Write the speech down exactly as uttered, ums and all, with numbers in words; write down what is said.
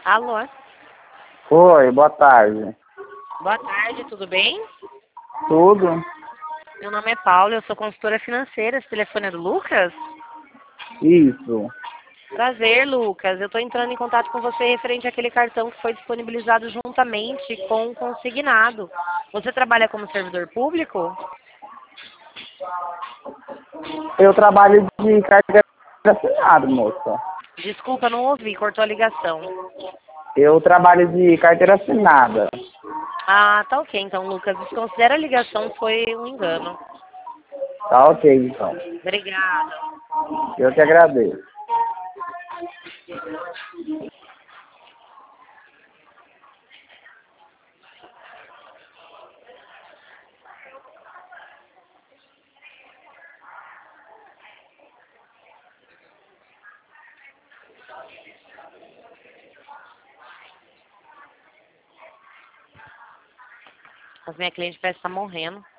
Alô? Oi, boa tarde. Boa tarde, tudo bem? Tudo? Meu nome é Paula, eu sou consultora financeira. Esse telefone é do Lucas? Isso. Prazer, Lucas. Eu estou entrando em contato com você referente àquele cartão que foi disponibilizado juntamente com o consignado. Você trabalha como servidor público? Eu trabalho de carteira assinada, moça. Desculpa, não ouvi, cortou a ligação. Eu trabalho de carteira assinada. Ah, tá ok então, Lucas. Desconsidera a ligação, foi um engano. Tá ok, então. Obrigada. Eu que agradeço. As minhas clientes parecem estar morrendo.